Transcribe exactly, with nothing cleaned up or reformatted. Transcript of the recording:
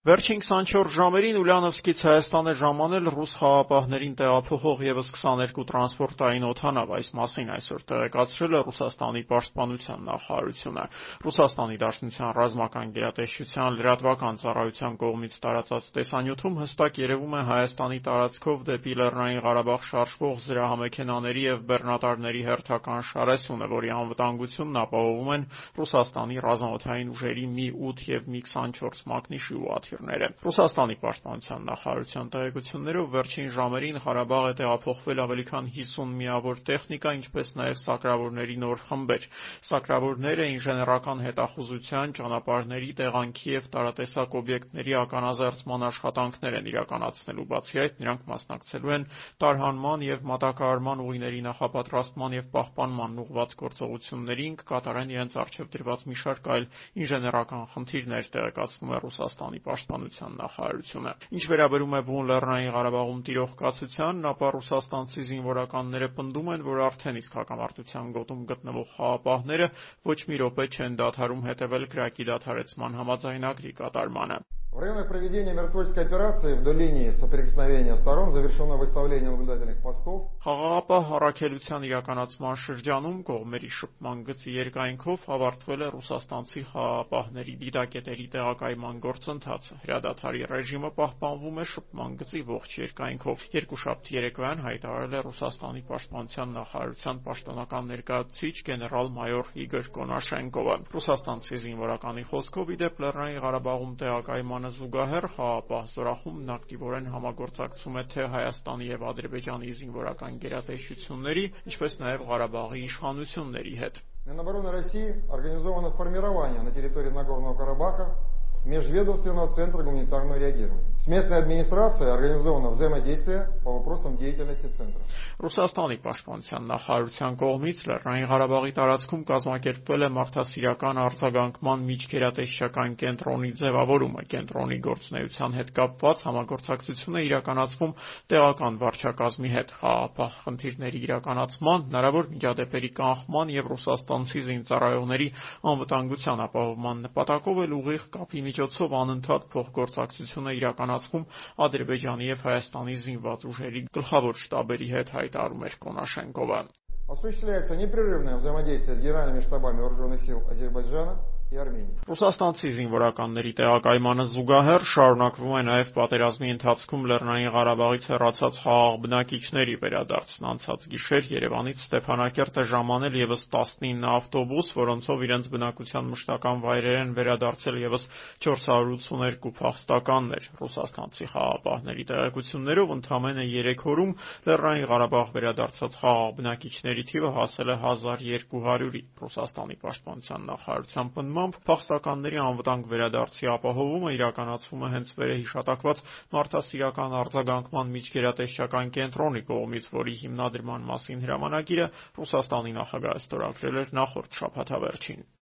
Վերջին քսանչորս ժամերին Ուլյանովսկից Հայաստան է ժամանել ռուս խաղապահներին տեղափոխող ևս քսաներկու տրանսպորտային օդանավ, այս մասին այսօր տեղեկացրել է Ռուսաստանի պաշտպանության նախարարությունը։ Ռուսաստանի Դաշնության ռազմական գերատեսչության լրատվական ծառայության կողմից տարածած տեսանյութում հստակ երևում է Հայաստանի տարածքով դեպի Լեռնային Ղարաբաղ շարժվող զրահամեքենաների և բեռնատարների հերթական շարեսյունը, որի անվտանգությունն ապահովում են Ռուսաստանի ռազմաօդային ուժերի մի ութ և մի քսանչորս մակնիշի ուղղաթիռ։ Ռուսաստանի պաշտպանության նախարարության տեղեկություններով վերջին ժամերին Ղարաբաղ է տեղափոխվել ավելի քան հիսուն միավոր տեխնիկա, ինչպես նաև սակրավորների նոր խմբեր։ Սակրավորները ինժեներական հետախուզության, ճանապարհների, տեղանքի և տարատեսակ օբյեկտների ականազերծման աշխատանքներ են իրականացնելու, բացի այդ նրանք մասնակցելու են տարհանման և մատակարարման ուղիների նախապատրաստման և պահպանման ուղղված գործողություններին, կկատարեն իրենց առջև դրված մի շարք այլ ինժեներական խնդիրներ, տեղեկացնում է Ռուսաստանի պաշտպանության նախարարությունը։ Ինչ վերաբերում է բուն Լեռնային Ղարաբաղում տիրող կացությանն, ապա ռուսաստանցի զինվորականները պնդում են, որ արդեն իսկ հակամարտության գոտում գտնվող խաղապահները ոչ մի րոպե չեն դադարում հետևել կրակի դադարեցման համաձայնագրի կատարմանը։ В время проведения миротворческой операции вдоль линии соприкосновения сторон завершено выставление наблюдательных постов. Խաղաղապահ առաքելության իրականացման շրջանում կողմերի շփման գծի երկայնքով ավարտվել է ռուսաստանցի խաղաղապահների դիտակետերի տեղակայման գործընթացը։ Հրադադարի ռեժիմը պահպանվում է շփման գծի ողջ երկայնքով։ Երկուշաբթի երեկոյան հայտարարել է Ռուսաստանի պաշտպանության նախարարության պաշտոնական ներկայացուցիչ գեներալ-մայոր Իգոր Կոնաշենկովը։ Ռուսաստանցի զինվորականի խոսքով, ի դեպ Լեռնային Ղարաբաղում տեղակայման զուգահեռ խաղաղապահ զորախումբն ակտիվորեն համագործակցում է թե Հայաստանի և Ադրբեջանի զինվորական գերատեսչությունների, ինչպես նաև Ղարաբաղի իշխանությունների հետ։ Минобороны России организовано формирование на территории Нагорного Карабаха межведомственного центра гуманитарного реагирования. С местной администрацией организовано взаимодействие по вопросам деятельности центра. Ռուսաստանի պաշտպանության նախարարության կողմից Լեռնային Ղարաբաղի տարածքում կազմակերպվել է մարդասիրական արձագանքման միջգերատեսչական կենտրոնի ձևավորումը։ Կենտրոնի գործունեության հետ կապված համագործակցություն է իրականացվում տեղական վարչակազմի հետ։ Խաղաղապահ խնդիրների իրականացման, հնարավոր միջադեպերի կանխման և ռուսաստանցի զինծառայողների անվտանգության ապահովման նպատակով էլ ուղիղ կապի միջոցով անընդհատ փոխգործակցություն է իրականացվում Ադրբեջանի և Հայաստանի զինված ուժերի գլխավոր շտաբերի հետ, հայտարարում էր Կոնաշենկովը։ Осуществляется непрерывное взаимодействие с генеральными штабами вооруженных сил Азербайджана и Армении. Ռուսաստանցի զինվորականների տեղակայմանը զուգահեռ շարունակվում է նաև պատերազմի ընթացքում Լեռնային Ղարաբաղից հեռացած խաղաղ բնակիչների վերադարձն։ Անցած գիշեր Երևանից Ստեփանակերտ է ժամանել ևս տասնինը ավտոբուս, որոնցով իրենց բնակության մշտական վայրեր են վերադարձել ևս չորս հարյուր ութսուներկու փախստականներ։ Ռուսաստանցի խաղաղապահների տեղեկություններով ընդամենը երեք օրում Լեռնային Ղարաբաղ վերադարձած խաղաղ բնակիչների թիվը հասել է հազար երկու հարյուրի։ Ռուսաստանի պաշտպանության նախարարության պնդմամբ փախստականների անվտանգ վերադարձի ապահովումը իրականացվում է հենց վերահիշատակված մարդասիրական արձագանքման միջգերատեսչական կենտրոնի կողմից, որի հիմնադրման մասին հրամանագիրը Ռուսաստանի նախագահը ստորագրել էր նախորդ շաբաթավերջին։